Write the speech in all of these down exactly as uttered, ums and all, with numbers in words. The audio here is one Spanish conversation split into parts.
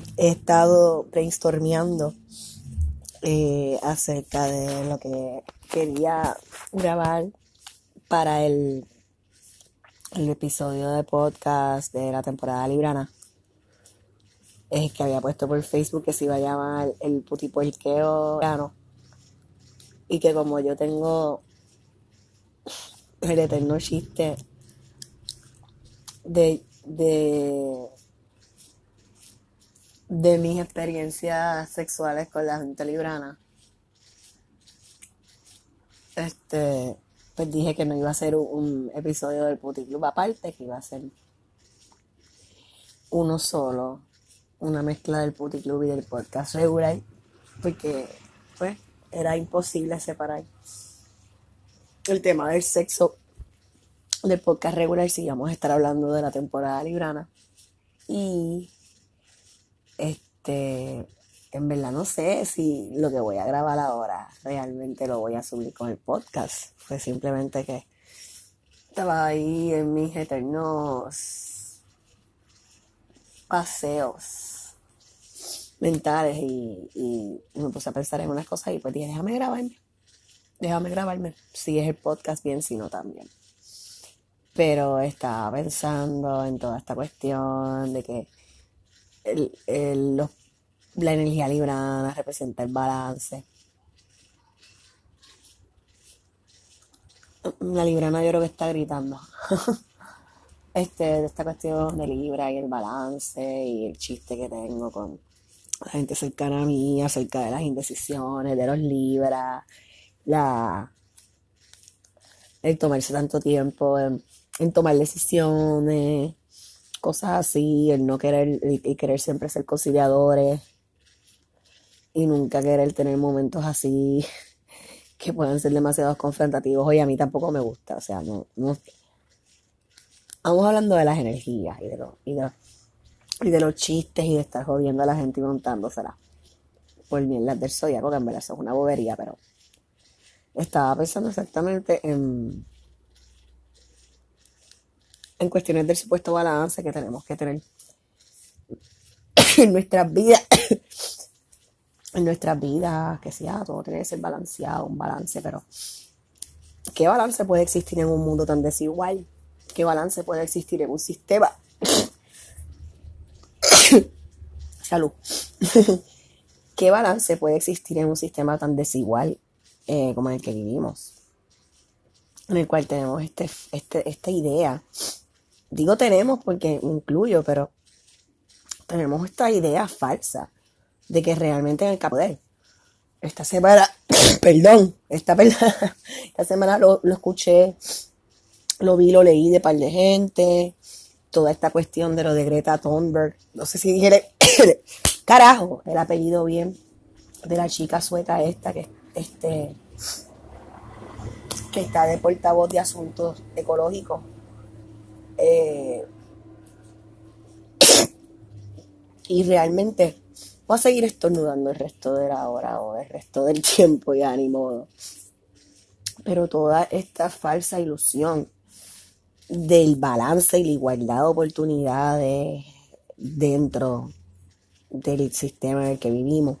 he estado brainstormeando eh, acerca de lo que quería grabar para el, el episodio de podcast de la temporada librana. Es que había puesto por Facebook que se iba a llamar el putipuerqueo librano. Y que como yo tengo el eterno chiste de, de, de mis experiencias sexuales con la gente librana, este, pues dije que no iba a ser un, un episodio del Puticlub aparte, que iba a ser uno solo, una mezcla del Puticlub y del podcast regular, porque pues era imposible separar el tema del sexo del podcast regular si íbamos a estar hablando de la temporada librana. Y este en verdad no sé si lo que voy a grabar ahora realmente lo voy a subir con el podcast. Fue simplemente que estaba ahí en mis eternos paseos mentales y, y me puse a pensar en unas cosas y pues dije, déjame grabarme, déjame grabarme, si es el podcast bien, si no también. Pero estaba pensando en toda esta cuestión de que el, el, los, la energía librana representa el balance. La librana yo creo que está gritando. este, de esta cuestión de Libra y el balance y el chiste que tengo con la gente cercana a mí acerca de las indecisiones de los Libras, la el tomarse tanto tiempo en, en tomar decisiones, cosas así, el no querer y querer siempre ser conciliadores y nunca querer tener momentos así que puedan ser demasiado confrontativos. Oye, a mí tampoco me gusta, o sea, no, no. Vamos hablando de las energías y de los y de, y de los chistes y de estar jodiendo a la gente y montándosela por bien las del zodiaco, que en verdad eso es una bobería, pero estaba pensando exactamente en en cuestiones del supuesto balance que tenemos que tener en nuestras vidas, en nuestras vidas, que sea, todo tiene que ser balanceado, un balance, pero ¿qué balance puede existir en un mundo tan desigual? ¿Qué balance puede existir en un sistema? Salud. ¿Qué balance puede existir en un sistema tan desigual eh, como en el que vivimos? En el cual tenemos este, este, esta idea. Digo tenemos porque me incluyo, pero tenemos esta idea falsa de que realmente en el poder. Esta semana, perdón, esta, esta semana lo, lo escuché, lo vi, lo leí de par de gente, toda esta cuestión de lo de Greta Thunberg, no sé si dije, carajo, el apellido bien, de la chica sueca esta que, este, que está de portavoz de asuntos ecológicos. Eh, y realmente voy a seguir estornudando el resto de la hora o el resto del tiempo, ya ni modo. Pero toda esta falsa ilusión del balance y la igualdad de oportunidades dentro del sistema en el que vivimos.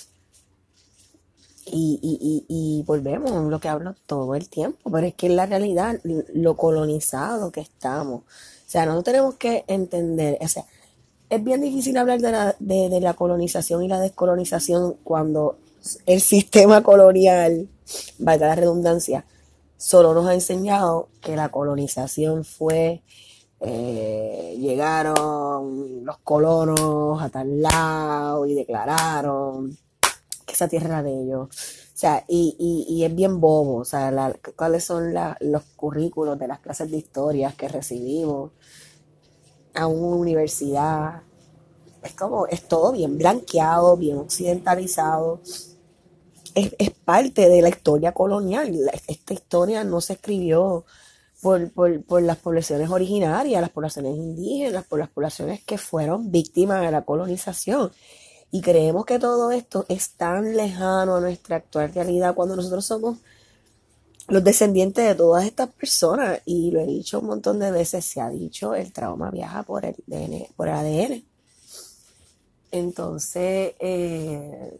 Y, y, y, y volvemos a lo que hablo todo el tiempo, pero es que en la realidad lo colonizado que estamos. O sea, nosotros tenemos que entender, o sea, es bien difícil hablar de la, de, de la colonización y la descolonización cuando el sistema colonial, valga la redundancia, solo nos ha enseñado que la colonización fue, eh, llegaron los colonos a tal lado y declararon que esa tierra era de ellos. O sea, y, y, y es bien bobo, o sea, la, cuáles son la, los currículos de las clases de historia que recibimos a una universidad. Es como, es todo bien blanqueado, bien occidentalizado. Es, es parte de la historia colonial. Esta historia no se escribió por, por, por las poblaciones originarias, las poblaciones indígenas, por las poblaciones que fueron víctimas de la colonización. Y creemos que todo esto es tan lejano a nuestra actual realidad cuando nosotros somos los descendientes de todas estas personas. Y lo he dicho un montón de veces, se ha dicho, el trauma viaja por el D N, por el A D N. Entonces, eh,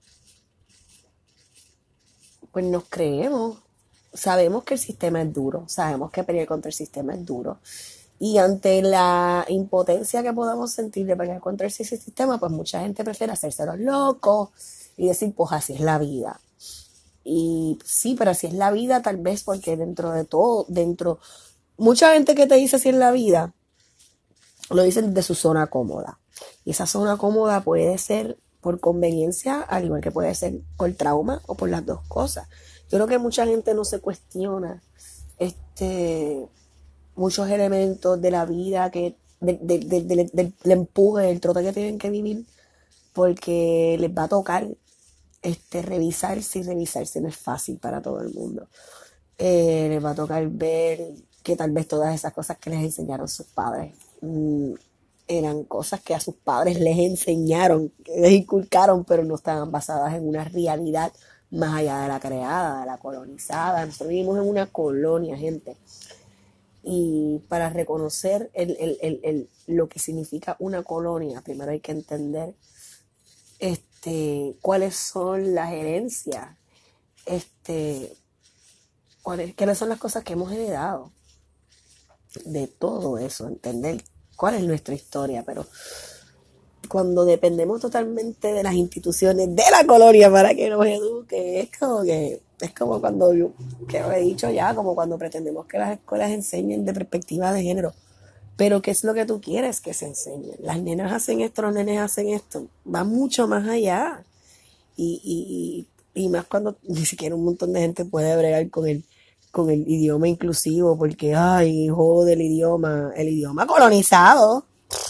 pues nos creemos, sabemos que el sistema es duro, sabemos que pelear contra el sistema es duro. Y ante la impotencia que podamos sentir de pelear contra ese sistema, pues mucha gente prefiere hacerse los locos y decir, pues así es la vida. Y sí, pero así es la vida tal vez porque dentro de todo, dentro, mucha gente que te dice así es la vida, lo dicen de su zona cómoda. Y esa zona cómoda puede ser por conveniencia, al igual que puede ser por trauma o por las dos cosas. Yo creo que mucha gente no se cuestiona este muchos elementos de la vida que del de, de, de, de, de empuje, el trote que tienen que vivir, porque les va a tocar este revisarse y revisarse no es fácil para todo el mundo. Eh, les va a tocar ver que tal vez todas esas cosas que les enseñaron sus padres mmm, eran cosas que a sus padres les enseñaron, que les inculcaron, pero no estaban basadas en una realidad más allá de la creada, de la colonizada. Nosotros vivimos en una colonia, gente. Y para reconocer el, el, el, el, lo que significa una colonia, primero hay que entender este, cuáles son las herencias, este, cuáles, cuáles son las cosas que hemos heredado de todo eso, entender cuál es nuestra historia. Pero cuando dependemos totalmente de las instituciones de la colonia para que nos eduque, es como que es como cuando yo, que lo he dicho ya, como cuando pretendemos que las escuelas enseñen de perspectiva de género. Pero ¿qué es lo que tú quieres que se enseñe? Las nenas hacen esto, los nenes hacen esto. Va mucho más allá. Y, y, y más cuando ni siquiera un montón de gente puede bregar con el, con el idioma inclusivo, porque, ay, hijo del idioma, el idioma colonizado.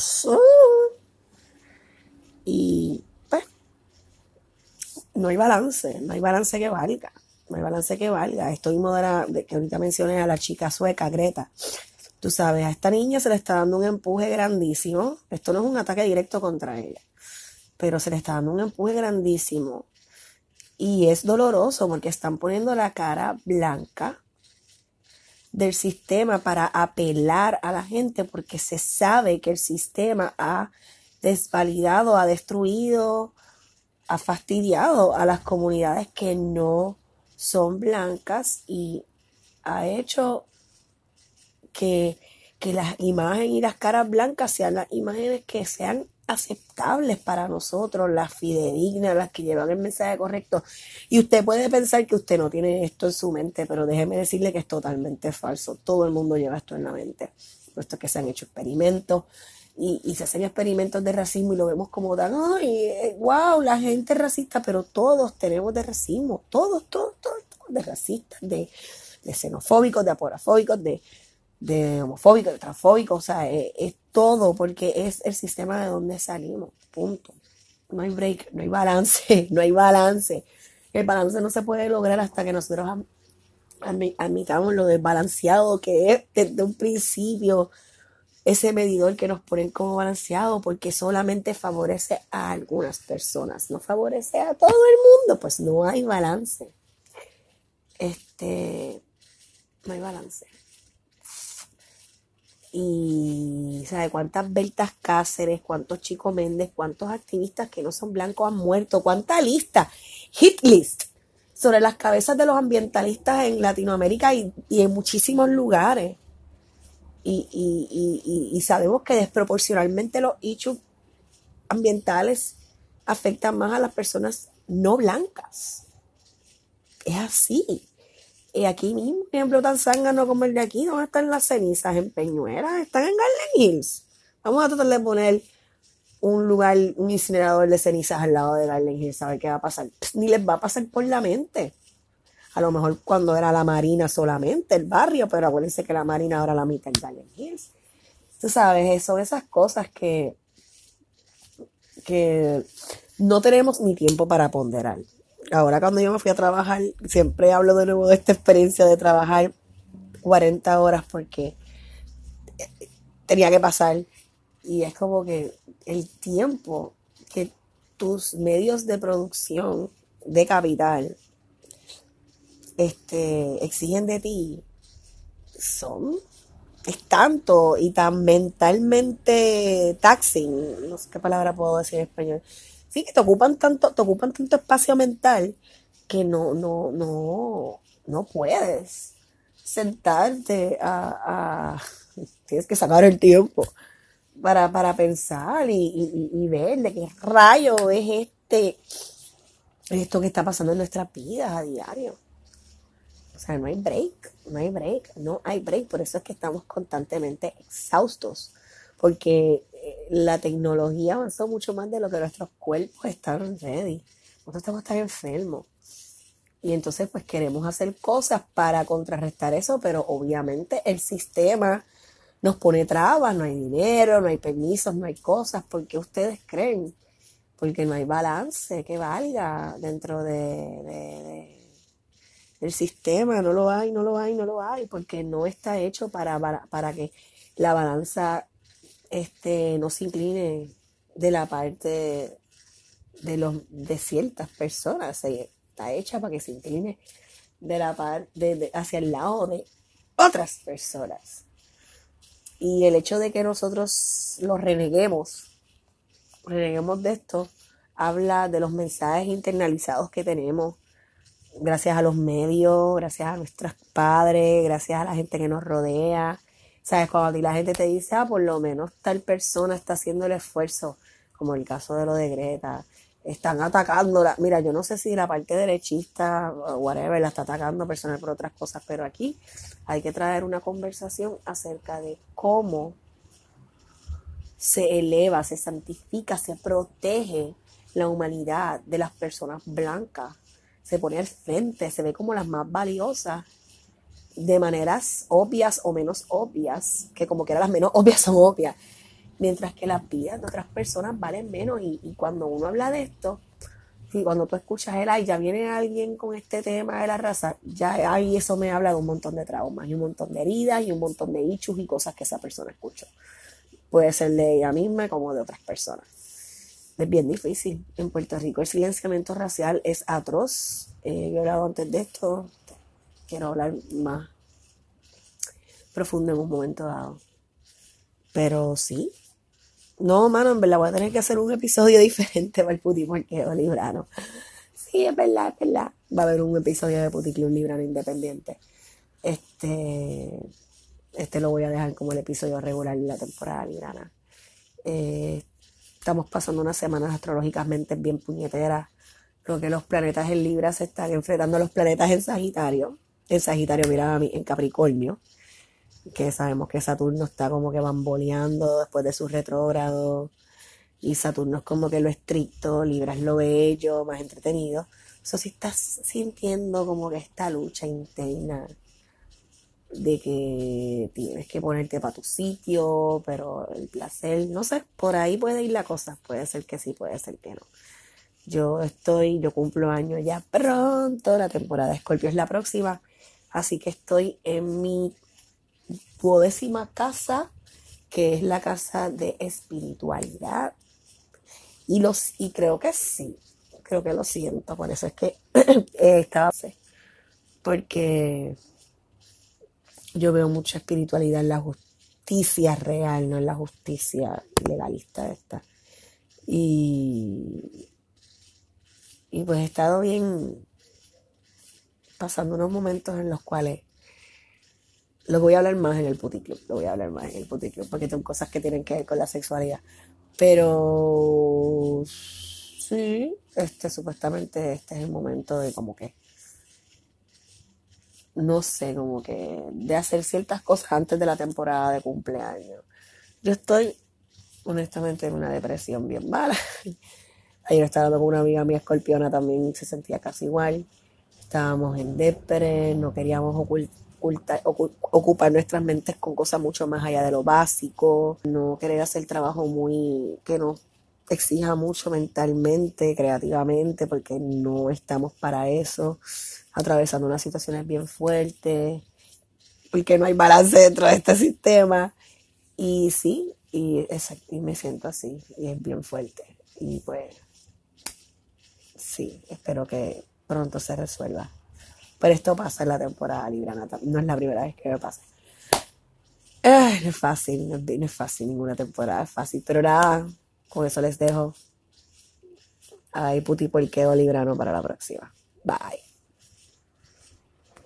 Y pues no hay balance, no hay balance que valga. No hay balance que valga. Esto mismo de, la, de que ahorita mencioné a la chica sueca, Greta. Tú sabes, a esta niña se le está dando un empuje grandísimo. Esto no es un ataque directo contra ella, pero se le está dando un empuje grandísimo. Y es doloroso porque están poniendo la cara blanca del sistema para apelar a la gente, porque se sabe que el sistema ha desvalidado, ha destruido, ha fastidiado a las comunidades que no son blancas y ha hecho que, que las imágenes y las caras blancas sean las imágenes que sean aceptables para nosotros, las fidedignas, las que llevan el mensaje correcto. Y usted puede pensar que usted no tiene esto en su mente, pero déjeme decirle que es totalmente falso. Todo el mundo lleva esto en la mente, puesto que se han hecho experimentos y, y se hacen experimentos de racismo y lo vemos como tan, ay, wow, la gente es racista, pero todos tenemos de racismo, todos, todos, todos, todos de racistas, de, de xenofóbicos, de aporafóbicos, de de homofóbico, de transfóbico, o sea, es, es todo, porque es el sistema de donde salimos, punto. No hay break, no hay balance, no hay balance. El balance no se puede lograr hasta que nosotros am, am, admitamos lo desbalanceado que es desde un principio ese medidor que nos ponen como balanceado, porque solamente favorece a algunas personas, no favorece a todo el mundo, pues no hay balance. Este, no hay balance. Y ¿sabe cuántas Bertas Cáceres, cuántos Chico Méndez, cuántos activistas que no son blancos han muerto? ¿Cuánta lista, hit list, sobre las cabezas de los ambientalistas en Latinoamérica y, y en muchísimos lugares? Y, y, y, y sabemos que desproporcionalmente los issues ambientales afectan más a las personas no blancas. Es así. Y aquí mismo, por ejemplo, tan zángano como el de aquí, ¿dónde están las cenizas? En Peñuelas, están en Garden Hills. Vamos a tratar de poner un lugar, un incinerador de cenizas al lado de Garden Hills, a ver qué va a pasar. Pues, ni les va a pasar por la mente. A lo mejor cuando era la Marina solamente, el barrio, pero acuérdense que la Marina ahora la mitad en Garden Hills. Tú sabes, son esas cosas que, que no tenemos ni tiempo para ponderar. Ahora cuando yo me fui a trabajar, siempre hablo de nuevo de esta experiencia de trabajar cuarenta horas porque tenía que pasar. Y es como que el tiempo que tus medios de producción de capital este, exigen de ti son es tanto y tan mentalmente taxing, no sé qué palabra puedo decir en español. Sí, que te ocupan tanto, te ocupan tanto espacio mental que no, no, no, no puedes sentarte a, a tienes que sacar el tiempo para, para pensar y, y, y ver de qué rayo es este, esto que está pasando en nuestras vidas a diario. O sea, no hay break, no hay break, no hay break. Por eso es que estamos constantemente exhaustos. Porque eh, la tecnología avanzó mucho más de lo que nuestros cuerpos están ready. Nosotros estamos tan enfermos. Y entonces pues queremos hacer cosas para contrarrestar eso, pero obviamente el sistema nos pone trabas, no hay dinero, no hay permisos, no hay cosas. ¿Por qué ustedes creen? Porque no hay balance que valga dentro de, de, de el sistema, no lo hay, no lo hay, no lo hay, porque no está hecho para, para, para que la balanza este, no se incline de la parte de, los, de ciertas personas, se, está hecha para que se incline de la parte de, de, hacia el lado de otras personas. Y el hecho de que nosotros los reneguemos, reneguemos de esto, habla de los mensajes internalizados que tenemos, gracias a los medios, gracias a nuestros padres, gracias a la gente que nos rodea. ¿Sabes? Cuando a ti la gente te dice, ah, por lo menos tal persona está haciendo el esfuerzo, como el caso de lo de Greta, están atacándola. Mira, yo no sé si la parte derechista, o whatever, la está atacando personal por otras cosas, pero aquí hay que traer una conversación acerca de cómo se eleva, se santifica, se protege la humanidad de las personas blancas. Se pone al frente, se ve como las más valiosas, de maneras obvias o menos obvias, que como que las menos obvias son obvias, mientras que las vidas de otras personas valen menos. Y, y cuando uno habla de esto, y cuando tú escuchas el ay, ya viene alguien con este tema de la raza, ya ahí eso me habla de un montón de traumas y un montón de heridas y un montón de issues y cosas que esa persona escuchó. Puede ser de ella misma como de otras personas. Es bien difícil. En Puerto Rico el silenciamiento racial es atroz. Eh, yo he hablado antes de esto. Quiero hablar más profundo en un momento dado. Pero sí. No, mano, en verdad voy a tener que hacer un episodio diferente para el Puti Porqueo Librano. Sí, es verdad, es verdad. Va a haber un episodio de Puti Club Librano Independiente. Este, este lo voy a dejar como el episodio regular de la temporada librana. Eh, Estamos pasando unas semanas astrológicamente bien puñeteras. Creo que los planetas en Libra se están enfrentando a los planetas en Sagitario. En Sagitario, mira, en Capricornio. Que sabemos que Saturno está como que bamboleando después de su retrógrado. Y Saturno es como que lo estricto, Libra es lo bello, más entretenido. Eso sí estás sintiendo como que esta lucha interna de que tienes que ponerte para tu sitio, pero el placer, no sé, por ahí puede ir la cosa, puede ser que sí, puede ser que no. Yo estoy, yo cumplo años ya pronto, la temporada de Escorpio es la próxima, así que estoy en mi duodécima casa, que es la casa de espiritualidad, y los, y creo que sí, creo que lo siento, por eso es que estaba, porque yo veo mucha espiritualidad en la justicia real, no en la justicia legalista esta. Y, y pues he estado bien pasando unos momentos en los cuales lo voy a hablar más en el puticlub, lo voy a hablar más en el puticlub, porque son cosas que tienen que ver con la sexualidad. Pero sí, este supuestamente este es el momento de como que no sé, como que de hacer ciertas cosas antes de la temporada de cumpleaños. Yo estoy, honestamente, en una depresión bien mala. Ayer estaba hablando con una amiga mía escorpiona, también se sentía casi igual. Estábamos en depre, no queríamos ocultar, ocupar nuestras mentes con cosas mucho más allá de lo básico, no querer hacer trabajo muy que nos exija mucho mentalmente, creativamente, porque no estamos para eso, atravesando unas situaciones bien fuertes, porque no hay balance dentro de este sistema. Y sí, y, exacto, y me siento así, y es bien fuerte. Y pues, sí, espero que pronto se resuelva. Pero esto pasa en la temporada librana, no es la primera vez que me pasa. Ay, no es fácil, no, es no es fácil, ninguna temporada es fácil. Pero nada, con eso les dejo. Ay, puti porqueo librano para la próxima. Bye.